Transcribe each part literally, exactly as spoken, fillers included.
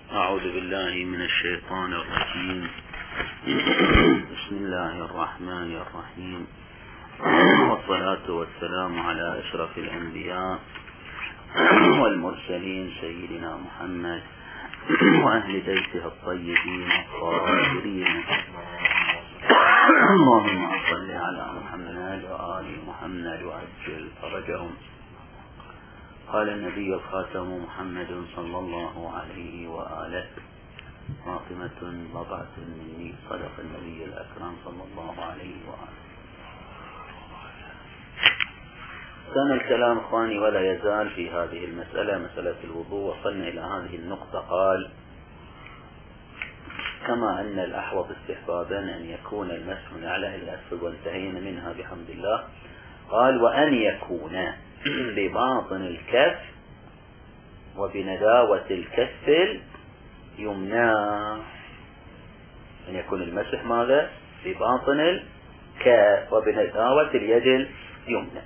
أعوذ بالله من الشيطان الرجيم. بسم الله الرحمن الرحيم، والصلاة والسلام على أشرف الأنبياء والمرسلين سيدنا محمد وأهل بيته الطيبين الطاهرين. اللهم صل على محمد وآل محمد وعجل فرجهم. قال النبي الخاتم محمد صلى الله عليه وآله: فاطمة بضعة مني، صدق النبي الأكرم صلى الله عليه وآله. كان الكلام اخواني ولا يزال في هذه المسألة، مسألة الوضوء. وصلنا إلى هذه النقطة. قال: كما أن الأحوط استحبابا أن يكون المسح من أعلى إلى أسفل، وانتهينا منها بحمد الله. قال: وأن يكون بباطن الكف وبنداوة الكف اليمنى. أن يكون المسح ماذا؟ بباطن الكف وبنداوة اليد اليمنى.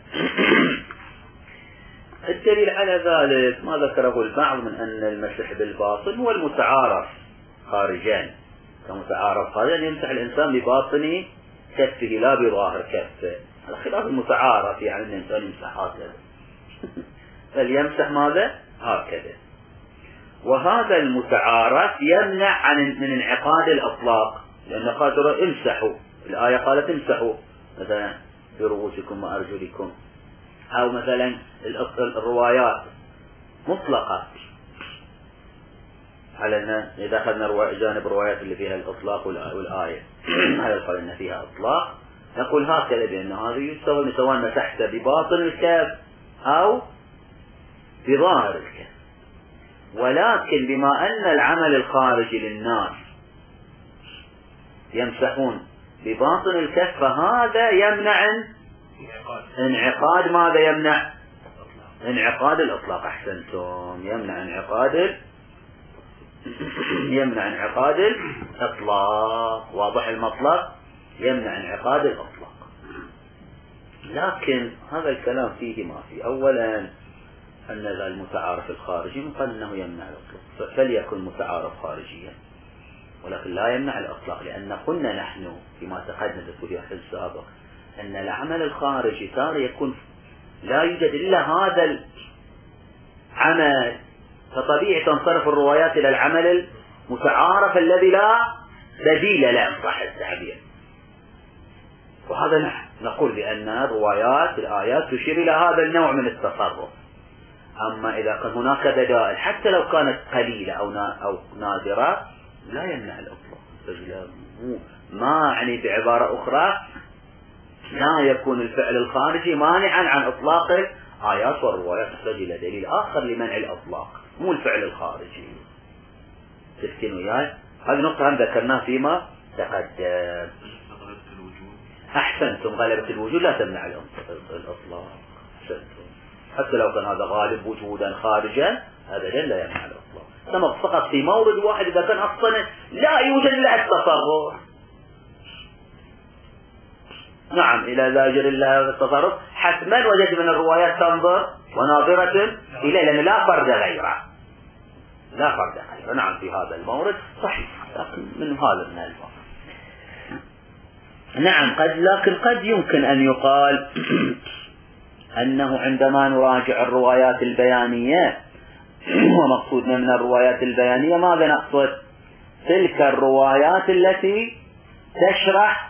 الدليل على ذلك ما ذكره البعض من أن المسح بالباطن هو المتعارف خارجا، كمتعارف خارجا يمسح الإنسان بباطن كفه لا بظاهر كفه، على خلاف المتعارف يعني أن الإنسان يمسح هكذا، بل يمسح ماذا؟ هكذا. وهذا المتعارف يمنع عن من انعقاد الأطلاق، لأن قادر امسحوا، الآية قالت امسحوا مثلا برؤوسكم وأرجلكم، أو مثلا الروايات مطلقة على أن إذا أخذنا جانب الروايات اللي فيها الإطلاق والآية هذا قال أن فيها إطلاق، نقول هكذا بأن هذا يستوى سواء مسحت بباطن الكف أو بظاهر الكف. ولكن بما أن العمل الخارجي للناس يمسحون بباطن الكف، فهذا يمنع انعقاد ماذا؟ يمنع انعقاد الإطلاق. أحسنتم، يمنع انعقاد يمنع انعقاد الإطلاق. واضح المطلب؟ يمنع انعقاد الإطلاق. لكن هذا الكلام فيه ما فيه. أولا أن المتعارف الخارجي قال أنه يمنع الإطلاق، فليكن متعارف خارجيا، ولكن لا يمنع الإطلاق، لأن قلنا نحن فيما تقدم في الحديث السابق أن العمل الخارجي تارة يكون لا يوجد إلا هذا العمل، فطبيعي تنصرف الروايات إلى العمل المتعارف الذي لا بديل له إن صح التعبير. وهذا نحن نقول بأن الروايات الآيات تشير إلى هذا النوع من التصرف. أما إذا كان هناك بدائل حتى لو كانت قليلة أو أو نادرة لا يمنع الإطلاق. ما يعني بعبارة أخرى لا يكون الفعل الخارجي مانعا عن إطلاق الآيات والروايات، تحتاج إلى دليل آخر لمنع الإطلاق، مو الفعل الخارجي. تفتن وياي؟ هذه نقطة هم ذكرناها فيما تقدم. أحسنتم، غلبة الوجود لا تمنع الإطلاق. أحسنتم، حتى لو كان هذا غالب وجودا خارجا هذا لا يمنع الإطلاق. كما فقط في مورد واحد إذا كان أصلا لا يوجد إلا التصرف. نعم، إلى لا يوجد إلا هذا التصرف حتما وجد من الروايات تنظر وناظرة إليه، لأن لا فرد غيره، لا فرد غيره. نعم في هذا المورد صحيح، لكن من هذا من الباب. نعم قد، لكن قد يمكن أن يقال أنه عندما نراجع الروايات البيانية ومقصودنا من الروايات البيانية ماذا نقصد؟ تلك الروايات التي تشرح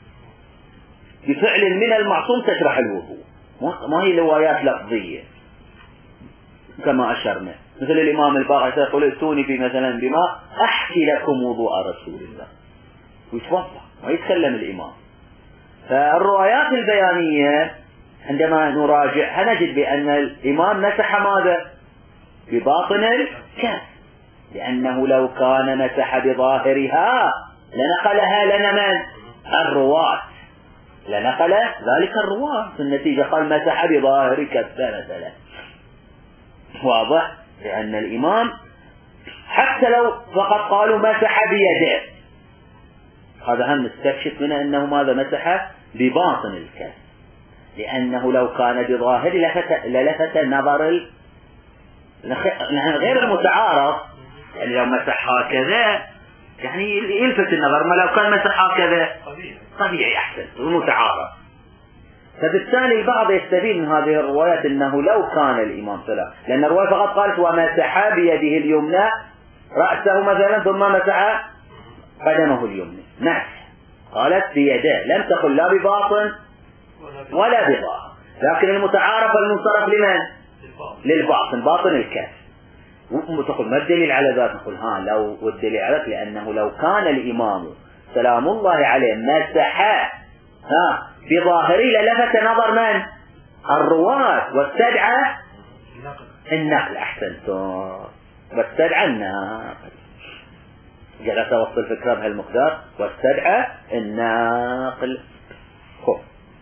بفعل من المعصوم تشرح الوضوء، ما هي روايات لفظية كما أشرنا، مثل الإمام الباقر يقول ائتوني بمثلا بما أحكي لكم وضوء رسول الله، ويتوضأ ويتكلم الإمام. فالروايات البيانية عندما نراجعها نجد بأن الإمام مسح ماذا؟ بباطن الكف، لأنه لو كان مسح بظاهرها لنقلها لنا من؟ الرواة، لنقل ذلك الرواة. في النتيجة قال مسح بظاهر كفه مثلا. واضح؟ لأن الإمام حتى لو فقط قالوا مسح بيده، هذا هم نستكشف منه أنه ماذا؟ مسح بباطن الكف، لأنه لو كان بظاهر للفت النظر غير المتعارف يعني لو مسح هكذا يعني يلفت النظر، ما لو كان مسح هكذا طبيعي أحسن ومتعارف. فبالتالي البعض يستفيد من هذه الروايات أنه لو كان الإمام سلام، لأن الرواية فقط قالت ومسح بيده اليمنى رأسه مثلا ثم مسح قدمه اليمنى، نعم قالت بيده، لم تقل لا بباطن ولا بظاهر. لكن المتعارف المنصرف لمن؟ للباطن، باطن الكف. وتقول ما الدليل على ذلك؟ نقول ها لو والدليل على ذلك لأنه لو كان الإمام سلام الله عليه مسح ها بظاهري للفت نظر من؟ الرواة واستدعى النقل. أحسنتم، واستدعى النقل. جلس وسط الفكرة بهالمقدار واستدعى النقل. خب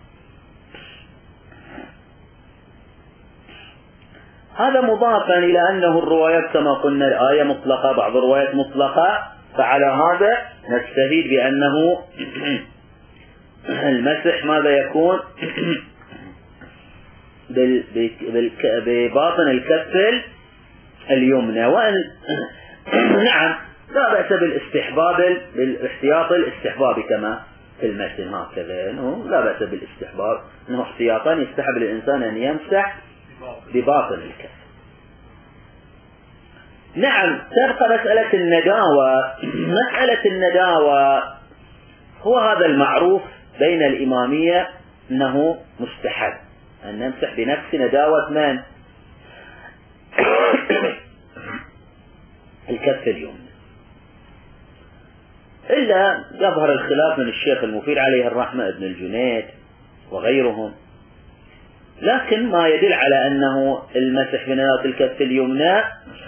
هذا مضافا إلى أنه الروايات كما قلنا الآية مطلقة، بعض الروايات مطلقة، فعلى هذا نستفيد بأنه المسح ماذا يكون بباطن الكف اليمنى. وأن نعم لا بأس بالاستحباب بالاحتياط الاستحبابي كما في المتن هكذا، لا بأس بالاستحباب انه احتياطا يستحب للإنسان أن يمسح بباطن الكف. نعم تبقى مسألة النداوة. مسألة النداوة هو هذا المعروف بين الإمامية أنه مستحب أن نمسح بنفس نداوة من؟ الكف اليمنى، إلا يظهر الخلاف من الشيخ المفيد عليه الرحمة ابن الجنيد وغيرهم. لكن ما يدل على أنه المسح بنداوة الكف اليمنى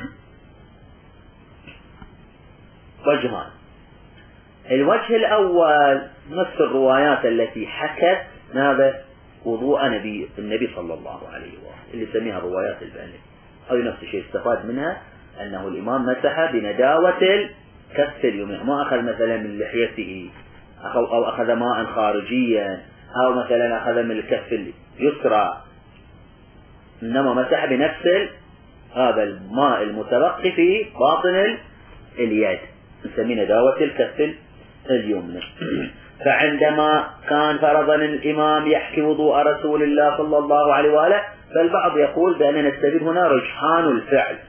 وجهان. الوجه الأول نفس الروايات التي حكت ماذا؟ وضوء نبي النبي صلى الله عليه وآله اللي سميها الروايات البانية، أو نفس الشيء استفاد منها أنه الإمام مسح بنداوة الكف اليمنى، ما أخذ مثلا من لحيته أو أخذ ماء خارجيا أو مثلا أخذ من الكف اليسرى، إنما مسح بنفس هذا الماء المتبقي في باطن اليد، نسميه نداوة الكف اليمنى. فعندما كان فرضا الإمام يحكي وضوء رسول الله صلى الله عليه وآله، فالبعض يقول بأننا نستفيد هنا رجحان الفعل.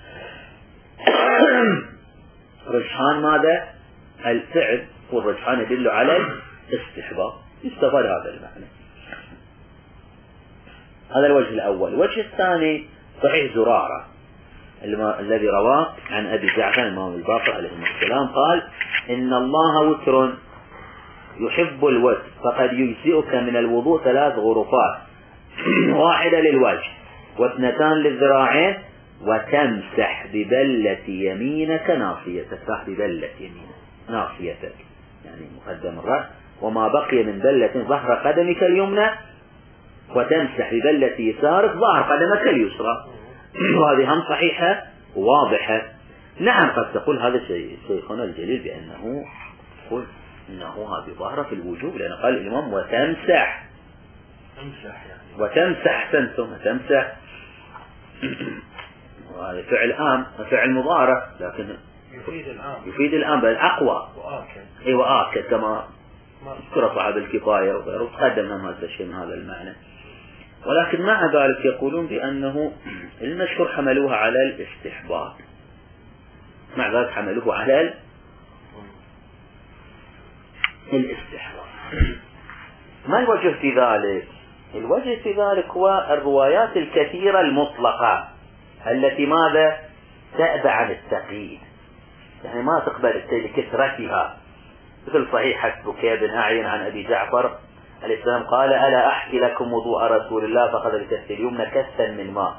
رجحان ماذا؟ الفعل، والرجحان يدل على الاستحباب، يستفاد هذا المعنى. هذا الوجه الأول. الوجه الثاني صحيح زرارة الذي رواه عن أبي جعفر الإمام الباقر عليه السلام قال إن الله وتر يحب الوتر فقد يجزئك من الوضوء ثلاث غرفات، واحدة للوجه واثنتان للذراعين، وتمسح ببلة يمينك ناصيتك، تمسح ببلة يمينك ناصيتك يعني مقدم الرأس، وما بقي من بلة ظهر قدمك اليمنى، وتمسح ببلة يسارك ظهر قدمك اليسرى. وهذه هم صحيحة وواضحة. نعم قد تقول هذا شيخنا الجليل بأنه قل إنه هذه ظاهرة في الوجوب، لأن قال الإمام وتمسح وتمسح سنتم وتمسح، وهذا فعل آم فعل مضارع لكن يفيد الآن يفيد الآن بل أقوى وآكد أي وآكد كما ذكر صاحب الكفاية وغيره، وتقدمنا هذا الشيء من هذا المعنى. ولكن مع ذلك يقولون بأنه المشهور حملوها على الاستحباب، مع ذلك حملوه على الاستحباب. ما الوجه في ذلك؟ الوجه في ذلك هو الروايات الكثيرة المطلقة التي ماذا تأبى عن التقييد، يعني ما تقبل لكثرتها، مثل صحيح بكير بن أعين عن أبي جعفر عليه السلام قال ألا أحكي لكم وضوء رسول الله، فأخذ بكف اليمنى كفا من ماء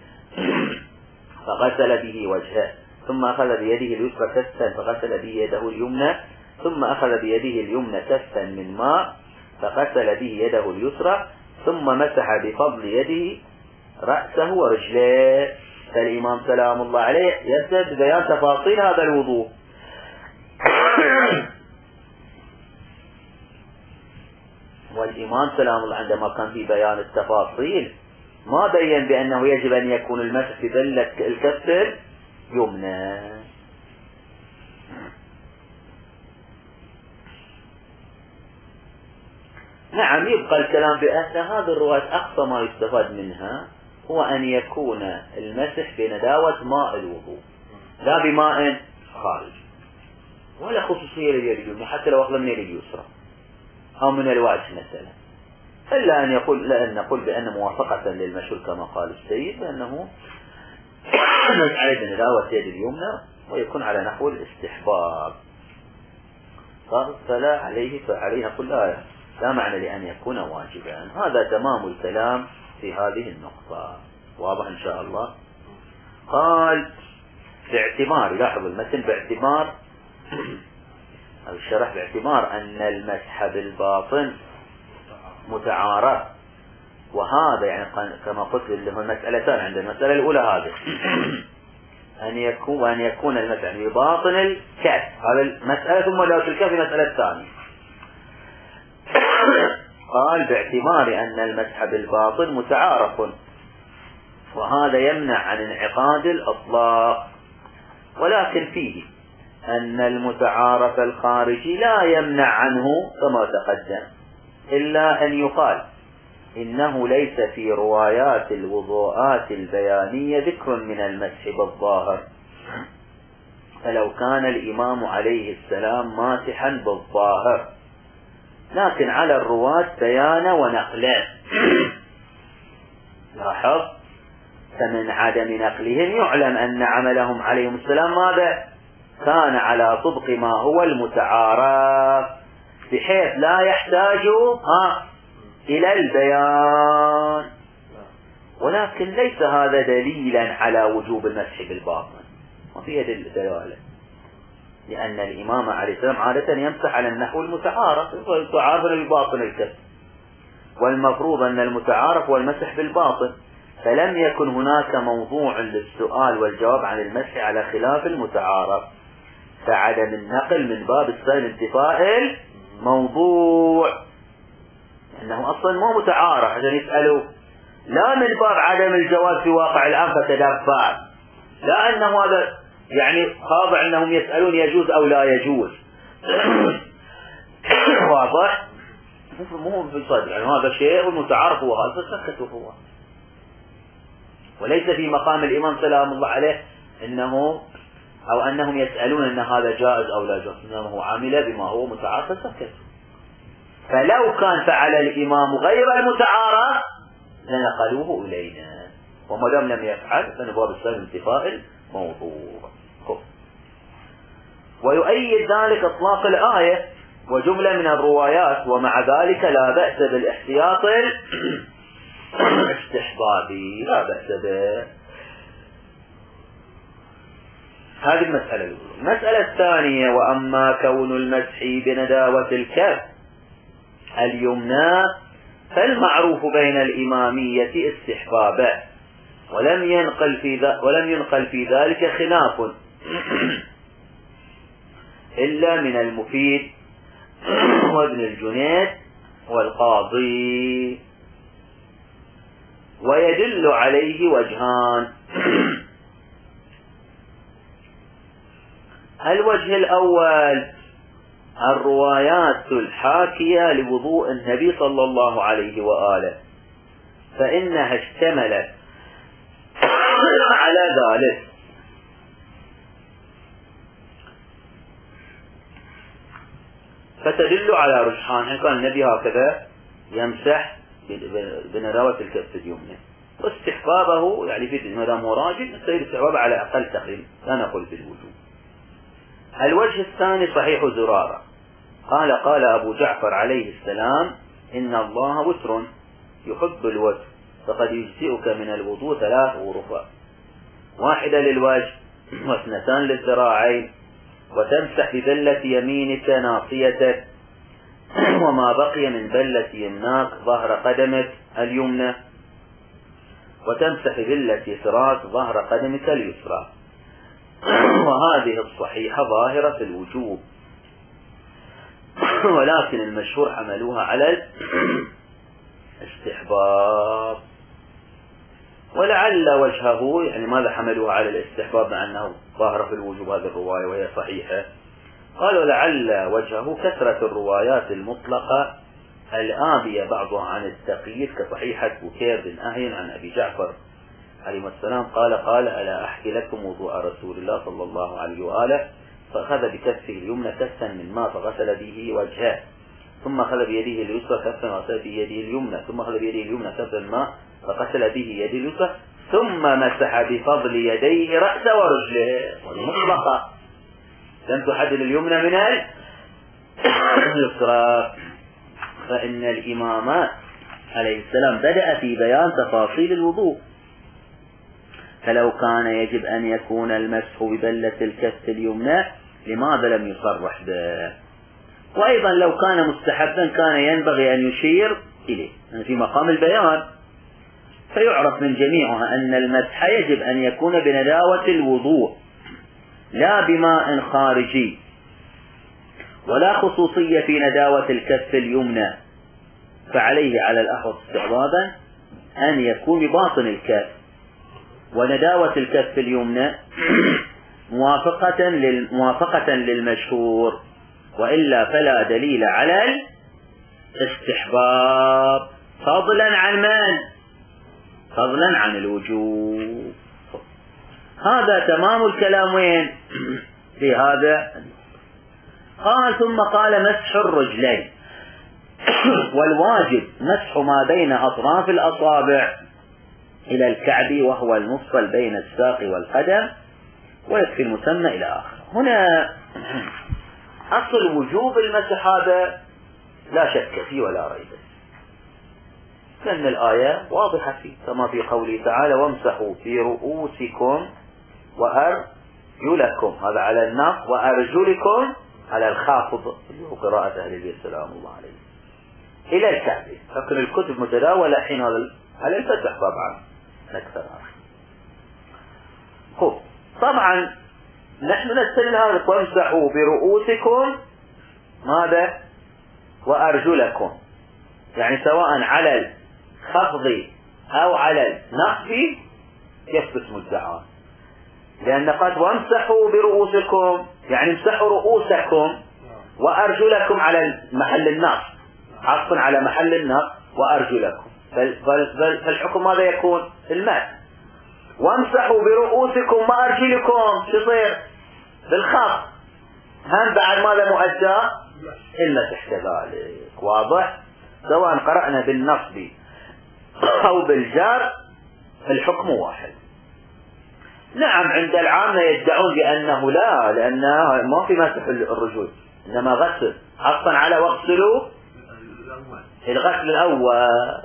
فغسل به وجهه، ثم أخذ بيده اليسرى كفا فغسل به يده اليمنى، ثم أخذ بيده اليمنى كفا من ماء فغسل به يده اليسرى، ثم مسح بفضل يده رأسه ورجليه. فالإمام سلام الله عليه يبدأ ببيان تفاصيل هذا الوضوء. والإمام سلام الله عندما كان في بيان التفاصيل ما بين بأنه يجب أن يكون المسح ببلة الكف اليمنى، نعم يبقى الكلام بأن هذه الرواية أقصى ما يستفاد منها هو أن يكون المسح بنداوة ماء الوضوء لا بماء خارج، ولا خصوصية لليد اليمنى حتى لو أخذ من اليد اليسرى أو من الوجه مثلا، إلا أن يقول لأن نقول بأن موافقة للمشهور كما قال السيد بأنه على نداوة يد اليمنى ويكون على نحو الاستحباب، فلا عليه فعليه نقول لا لا معنى لأن يكون واجبا. هذا تمام الكلام في هذه النقطة، واضح إن شاء الله. قال باعتبار، لاحظ المتن باعتبار أو الشرح باعتبار أن المسح بالباطن متعارف، وهذا يعني كما قلت اللي هو المسألتان عند المسألة الأولى هذه أن يكون أن يكون المسح بباطن الكف، هذا المسألة، ثم لو في الكف المسألة الثانية. قال باعتبار أن المسح بالباطن متعارف، وهذا يمنع عن انعقاد الأطلاق، ولكن فيه أن المتعارف الخارجي لا يمنع عنه كما تقدم، إلا أن يقال إنه ليس في روايات الوضوءات البيانية ذكر من المسح بالظاهر، فلو كان الإمام عليه السلام ماسحا بالظاهر، لكن على الرواة بيان ونقلا. لاحظ، فمن عدم نقلهم يعلم أن عملهم عليهم السلام ماذا كان على طبق ما هو المتعارف، بحيث لا يحتاج ها إلى البيان، ولكن ليس هذا دليلا على وجوب المسح بالباطن، وفيه دلالة، لأن الإمام عليه السلام عادة يمسح على النحو المتعارف، والمتعارف بالباطن الكف، والمفروض أن المتعارف هو المسح بالباطن، فلم يكن هناك موضوع للسؤال والجواب عن المسح على خلاف المتعارف، فعدم النقل من باب السائل انتفاء الموضوع، أنه أصلا مو متعارف عشان يسألوا، لا من باب عدم الجواز في واقع الأمر فتدفع، لا أنه هذا يعني خاضع أنهم يسألون يجوز أو لا يجوز. واضح؟ مو بالصدق، يعني هذا شيء والمتعارف هو هذا، فسكتوا هو، وليس في مقام الإمام سلام الله عليه أنه أو أنهم يسألون أن هذا جائز أو لا جائز، إنما هو عامل بما هو متعارف فسكتوا. فلو كان فعل الإمام غير المتعارف لنقلوه إلينا، وما دام لم يفعل فنباب السلام انتفاء الموضوع. ويؤيد ذلك إطلاق الآية وجملة من الروايات، ومع ذلك لا بأس بالاحتياط الاستحبابي، لا بأس به. هذه المسألة الأولى. المسألة الثانية: وأما كون المسح بنداوة الكف اليمنى فالمعروف بين الإمامية استحبابه، ولم ينقل في ذلك ولم ينقل في ذلك خلاف إلا من المفيد وابن الجنيد والقاضي، ويدل عليه وجهان. الوجه الأول: الروايات الحاكية لوضوء النبي صلى الله عليه وآله، فإنها اشتملت على ذلك، فتدل على رجحان، كان النبي هكذا يمسح بنداوة الكف اليمنى، واستحبابه يعني في ما دام هو راجل نستفيد استحبابه على أقل تقريب، لا نقول بالوجوب. الوجه الثاني صحيح زرارة، قال قال أبو جعفر عليه السلام: إن الله وتر يحب الوتر، فقد يجزئك من الوضوء ثلاث غرفات، واحدة للوجه واثنتان للذراعين، وتمسح ببلة يمينك ناصيتك، وما بقي من بلة يمناك ظهر قدمك اليمنى، وتمسح ببلة يسراك ظهر قدمك اليسرى. وهذه الصحيحة ظاهرة في الوجوب، ولكن المشهور حملوها على الاستحباب، ولعل وجهه يعني ماذا حملوها على الاستحباب مع أنه ظاهرة في الوجوب هذه الرواية وهي صحيحة؟ قالوا لعل وجهه كثرة الروايات المطلقة الآبية بعضها عن التقييد كصحيحة بكير بن أهين عن أبي جعفر عليه السلام قال قال ألا أحكي لكم وضوء رسول الله صلى الله عليه وآله فأخذ بكفه اليمنى كفا من ماء فغسل به وجهه ثم أخذ بيده اليسرى كفا وغسل بيده اليمنى ثم أخذ بيده اليمنى كفا من ماء فغسل به يده اليسرى ثم مسح بفضل يديه رأسه ورجله مطلقة لم تحدد اليمنى من اليسرى. فإن الإمام عليه السلام بدأ في بيان تفاصيل الوضوء، فلو كان يجب أن يكون المسح ببلة الكف اليمنى لماذا لم يصرح به؟ وأيضا لو كان مستحبا كان ينبغي أن يشير إليه في مقام البيان، فيعرف من جميعها أن المسح يجب أن يكون بنداوة الوضوء لا بماء خارجي، ولا خصوصية في نداوة الكف اليمنى، فعليه على الأحوط استعراضا أن يكون بباطن الكف، ونداوة الكف اليمنى موافقة موافقة للمشهور، وإلا فلا دليل على الاستحباب فضلا عن من؟ فضلا عن الوجوب. هذا تمام الكلام. وين في هذا؟ قال ثم قال مسح الرجلين، والواجب مسح ما بين أطراف الأصابع إلى الكعب وهو المفصل بين الساق والقدم، ويكفي المسمى إلى آخره. هنا أصل وجوب المسح هذا لا شك فيه ولا ريب، لأن الآية واضحة فيه كما في قوله تعالى وامسحوا في رؤوسكم وأرجلكم، هذا على النص، وأرجلكم على الخافض اللي هو قراءة أهل البيت سلام الله عليه إلى الكعب. لكن الكتب متداولة حين هذا على الفتح طبعا نكثر. خب طبعا نحن نستدل هذا وامسحوا برؤوسكم ماذا وأرجلكم، يعني سواء على الخفض أو على النصب يثبت مدعاه، لأن قد وامسحوا برؤوسكم يعني امسحوا رؤوسكم وأرجلكم على محل النصب، عطفا على محل النصب وأرجلكم، فالحكم ماذا يكون؟ الماء. وامسحوا برؤوسكم وأرجلكم شو يصير؟ بالخفض، هم بعد ماذا مؤدى؟ المسح كذلك. واضح؟ سواء قرأنا بالنصب أو بالجار الحكم واحد. نعم عند العامة يدعون بأنه لا، لأنه ما في مسح الرجل إنما غسل، حقا على واغسلوا الغسل الأول.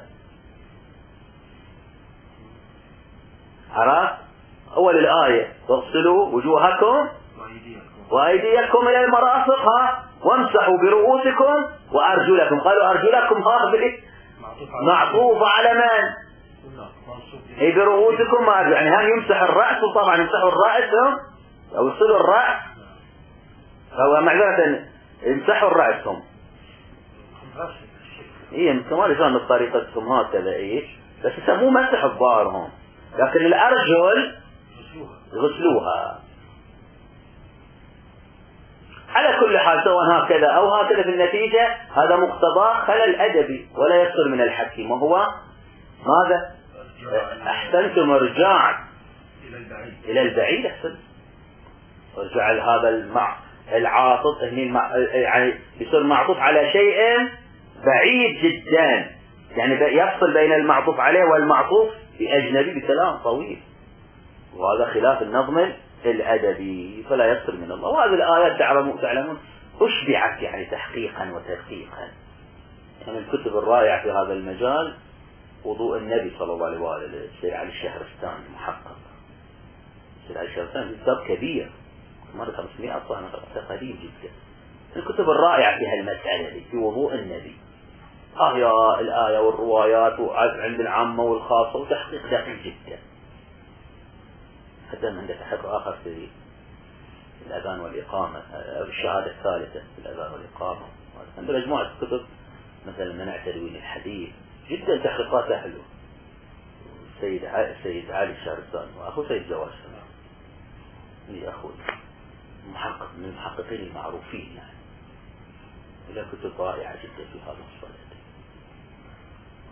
عرفت؟ أول الآية واغسلوا وجوهكم وأيديكم إلى المرافق وامسحوا برؤوسكم وأرجلكم، قالوا أرجلكم هذا معطوف على من؟ أي برؤوسكم ما يعني هم يمسح الرأس، وطبعا يمسحوا الرأس أو يصلوا الرأس أو معذرة يمسحوا الرأس هم إيه كمان كان بطريقتهم هكذا إيش، بس يسموه مسح الظاهر هم، لكن الأرجل يغسلوها. على كل حال سواء هكذا أو هكذا في النتيجة هذا مقتضى خلل أدبي ولا يصدر من الحكيم، وهو ماذا؟ أحسنتم ارجاع إلى البعيد، أحسنت ارجع هذا المع... العاطف يعني يصير معطوف على شيء بعيد جدا، يعني يفصل بين المعطوف عليه والمعطوف بأجنبي بكلام طويل، وهذا خلاف النظم الأدبي فلا يصل من الله. وهذه الآيات تعلمون تعلمون أشبعت يعني تحقيقا وتدقيقا، يعني من الكتب الرائعة في هذا المجال وضوء النبي صلى الله عليه وآله السيد علي الشهرستاني المحقق. السيد علي الشهرستاني كتاب كبير مرة خمسمائة صفحة قديم جدا، الكتب الرائعة في هالمسألة في وضوء النبي، آية الآية والروايات عند العامة والخاصة وتحقيق دقيق جدا. حتى عندك حق آخر في الأذان والإقامة، الشهادة الثالثة في الأذان والإقامة، عند مجموعة كتب مثلا منع تدوين الحديث جدا تحقيقاتها حلوة. السيد السيد علي الشهرستاني وأخو سيد جواز لي أخوي محقق من المحققين المعروفين، يعني إلى كتب رائعة جدا في هذا الصدد.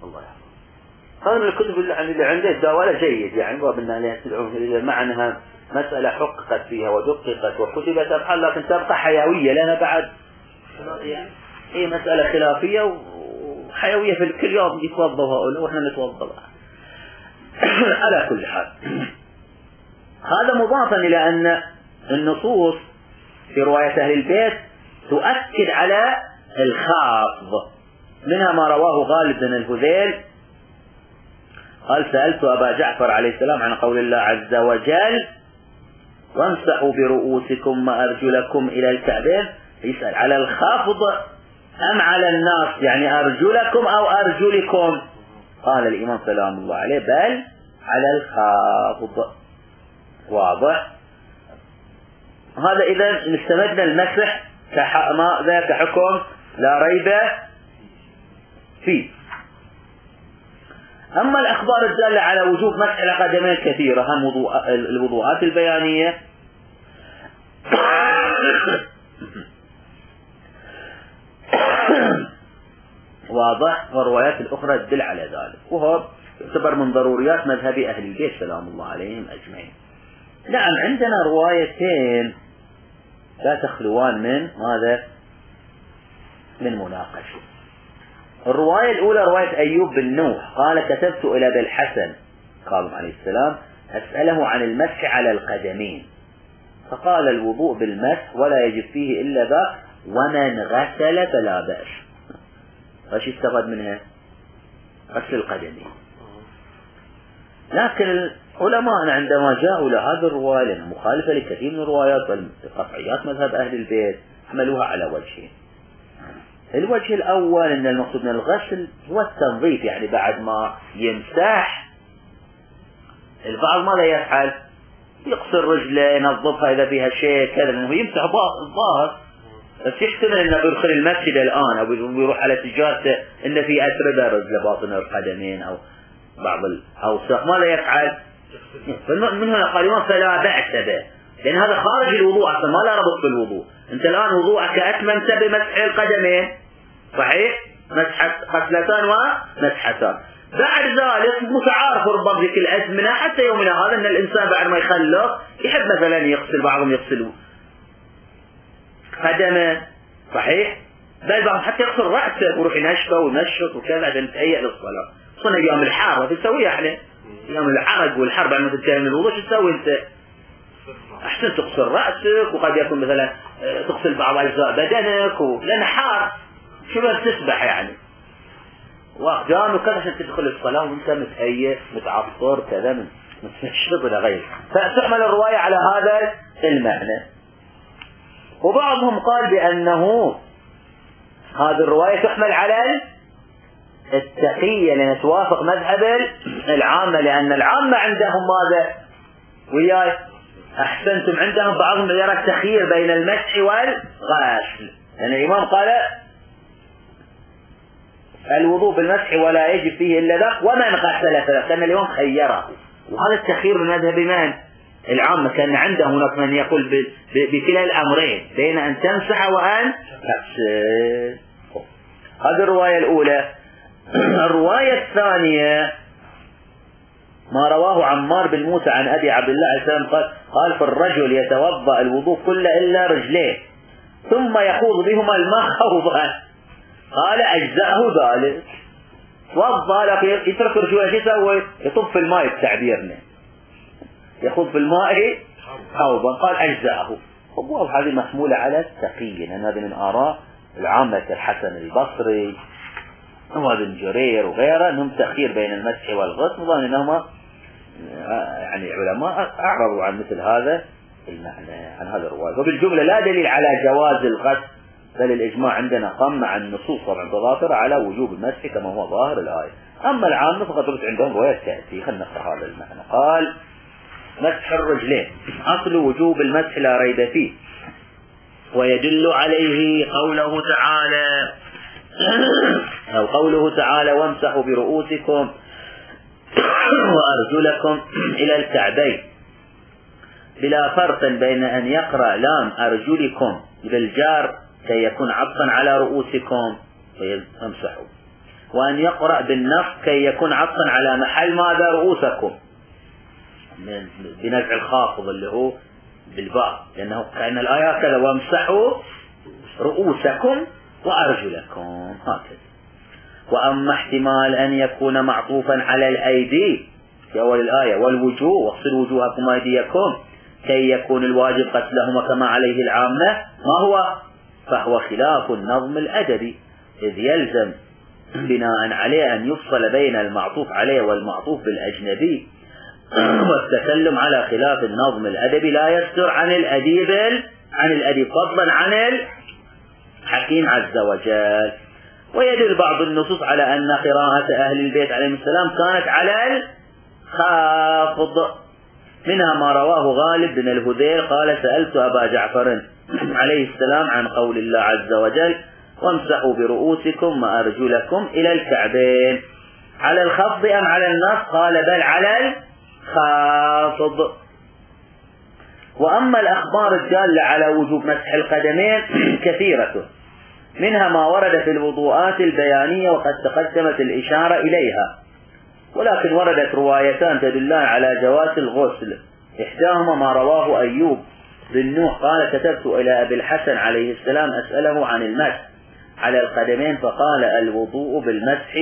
الله يحفظ. هذا من الكتب اللي عنده الدواله جيد، يعني باب أنها مع أنها مسألة حققت فيها ودققت وكتبت أبحاث لكن تبقى حيوية لنا بعد، يعني هي مسألة خلافية وحيوية في كل يوم يتوضوا هؤلاء وإحنا نتوضا. على كل حال هذا مضافا إلى أن النصوص في رواية أهل البيت تؤكد على الخافض، منها ما رواه غالب بن الهذيل قال سألت أبا جعفر عليه السلام عن قول الله عز وجل وامسحوا برؤوسكم وأرجلكم إلى الكعبين، يسأل على الخافض أم على الناس، يعني أرجلكم أو أرجلكم؟ قال الإمام سلام الله عليه بل على الخافض. واضح؟ هذا إذا استمدنا المسح ماذا كحكم لا ريب فيه. أما الأخبار الدالة على وجوب مسح القدمين كثيرة، هم وضوء الوضوءات البيانية واضح، والروايات الأخرى تدل على ذلك، وهو يعتبر من ضروريات مذهب أهل البيت سلام الله عليهم أجمعين. نعم عندنا روايتين لا تخلوان من ماذا؟ من مناقشة. الرواية الأولى رواية أيوب بن نوح قال كتبت إلى أبي الحسن قال عليه السلام أسأله عن المسح على القدمين، فقال الوضوء بالمسح ولا يجب فيه إلا ذا ومن غسل فلا بأس. ايش استفاد منها؟ غسل القدمين. لكن العلماء عندما جاءوا لهذه الرواية لأنها مخالفة لكثير من الروايات والقطعيات مذهب أهل البيت حملوها على وجهين. الوجه الأول أن المقصود من الغسل هو التنظيف، يعني بعد ما يمسح البعض ماذا يفعل؟ يغسل رجله ينظفها إذا فيها شيء كذا، لأنه يمسح الظاهر، بس يحتمل أنه بيدخل المسجد الآن أو بيروح على تجارته إن في أتربة رجل باطن القدمين أو بعض الأوساخ، ماذا يفعل؟ من هنا قال فلا بأس به، لأن هذا خارج الوضوء أصلا، ما لا ربط بالوضوء. أنت الآن وضوءك أتممت بمسح القدمين صحيح؟ مسحة غسلتان ومسحتان. بعد ذلك متعارف ربما في كل الأزمنة حتى يومنا هذا أن الإنسان بعد ما يخلق يحب مثلا يغسل، بعضهم يغسل قدمه صحيح؟ بل بعضهم حتى يغسل رأسه ويروح ينشفه وينشط وكذا عشان يتهيأ للصلاة. صنع أيام الحارة تسويها احنا أيام الحرق والحر بعد ما تنتهي من الوضوء شو تسوي أنت؟ أحسن تغسل رأسك، وقد يكون مثلا تغسل بعض أجزاء بدنك و... لأن حار شو بس تسبح يعني وأقدامك كذا عشان تدخل الصلاة وأنت متهيئ متعطر كذا من متنشط إلى غيره. فتحمل الرواية على هذا المعنى. وبعضهم قال بأنه هذه الرواية تحمل على التقية لأن توافق مذهب العامة، لأن العامة عندهم ماذا؟ وياي أحسنتم عندهم بعضهم يرى التخيير بين المسح والغسل، لأن الإمام قال الوضوء بالمسح ولا يجب فيه إلا ذا ومن غسل فلا، كان الإمام خيره، وهذا التخيير من مذهب من؟ العامة. كان عنده هناك من يقول بكلا الأمرين بين أن تمسح وأن تغسل. هذه الرواية الأولى. الرواية الثانية ما رواه عمار بن موسى عن أبي عبد الله عليه السلام قال قال فالرجل يتوضأ الوضوء كله إلا رجليه ثم يخوض بهما الماء خوضا، قال أجزأه ذلك. توضأ لكن يترك رجوله يسوي يطب في الماء، التعبيرنا يخوض في الماء خوضا، قال أجزأه. والله هذه محمولة على التقي، لأن هذه من آراء العامة الحسن البصري وابن جرير وغيره أنهم تأخير بين المسح والغسل، وظن أنهما يعني علماء أعرضوا عن مثل هذا المعنى عن هذا الرواية. وبالجملة لا دليل على جواز الغسل، بل الإجماع عندنا قام مع النصوص طبعا تظاهر على وجوب المسح كما هو ظاهر الآية. أما العامة فقد رد عندهم رواية تأتي. خلينا نقرأ هذا المعنى. قال مسح الرجلين أصل وجوب المسح لا ريب فيه، ويدل عليه قوله تعالى أو قوله تعالى وامسحوا برؤوسكم وأرجلكم إلى الكعبين، بلا فرق بين أن يقرأ لام أرجلكم بالجار كي يكون عطفا على رؤوسكم ويمسحوا، وأن يقرأ بالنص كي يكون عطفا على محل ماذا رؤوسكم بنزع الخافض اللي هو بالباء، لأنه كأن الآية هكذا وامسحوا رؤوسكم وأرجلكم هكذا. وأما احتمال أن يكون معطوفا على الأيدي في أول الآية والوجوه واغسلوا وجوهكم وأيديكم كي يكون الواجب قتلهما كما عليه العامة، ما هو؟ فهو خلاف النظم الأدبي، إذ يلزم بناء عليه أن يفصل بين المعطوف عليه والمعطوف بالأجنبي، والتكلم على خلاف النظم الأدبي لا يستر عن الأديب عن الأديب فضلا عن الحكيم عز وجل. ويدل بعض النصوص على أن قراءة أهل البيت عليهم السلام كانت على الخافض، منها ما رواه غالب بن الهذيل قال سألت أبا جعفر عليه السلام عن قول الله عز وجل وامسحوا برؤوسكم وأرجلكم إلى الكعبين، على الخفض أم على النص؟ قال بل على الخافض. وأما الأخبار الدالة على وجوب مسح القدمين كثيرة، منها ما ورد في الوضوءات البيانية وقد تقدمت الإشارة إليها، ولكن وردت روايتان تدلان على جواز الغسل، إحداهما ما رواه أيوب بن نوح قال كتبت إلى أبي الحسن عليه السلام أسأله عن المسح على القدمين فقال الوضوء بالمسح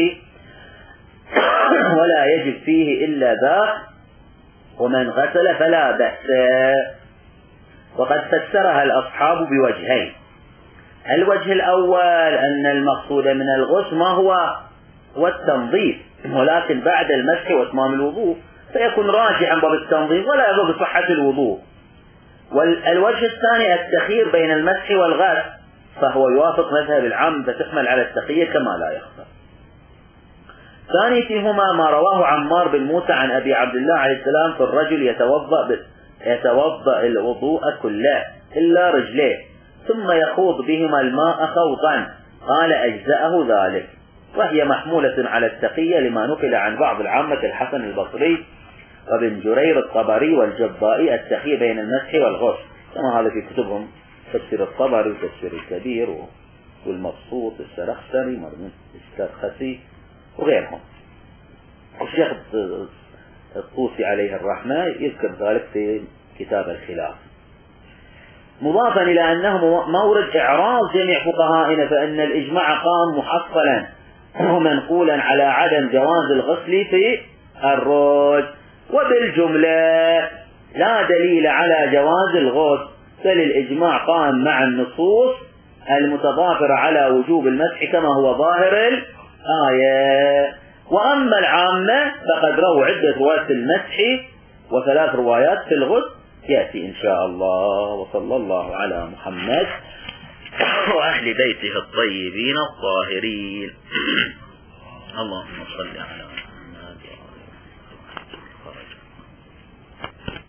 ولا يجب فيه إلا ذاك ومن غسل فلا بأس. وقد فسرها الأصحاب بوجهين، الوجه الأول أن المقصود من الغسل ما هو والتنظيف، ولكن بعد المسح واتمام الوضوء فيكون راجعا باب التنظيف ولا يضر بصحة الوضوء. والوجه الثاني التخيير بين المسح والغسل، فهو يوافق مذهب العام فتحمل على التخيير كما لا يخفى. ثاني فيهما ما رواه عمار بن موسى عن أبي عبد الله عليه السلام في الرجل يتوضأ يتوضأ الوضوء كله إلا رجليه ثم يخوض بهما الماء خوضا، قال أجزأه ذلك، وهي محمولة على التقية لما نقل عن بعض العامة الحسن البصري وابن جرير الطبري والجبائي التخيير بين المسح والغسل، كما هذا في كتبهم تفسير الطبري وتفسير الكبير والمبسوط السرخسري مرمون السرخسي وغيرهم. الشيخ الطوسي عليه الرحمة يذكر ذلك في كتاب الخلاف، مضافا إلى أنه مورد إعراض جميع فقهائنا، فإن الإجماع قام محصلا ومنقولا على عدم جواز الغسل في الرج، وبالجملة لا دليل على جواز الغسل، بل الإجماع قام مع النصوص المتضافرة على وجوب المسح كما هو ظاهر الآية. وأما العامة فقد رووا عدة روايات في المسح وثلاث روايات في الغسل يأتي إن شاء الله. وصلى الله على محمد وأهل بيته الطيبين الطاهرين. اللهم صل على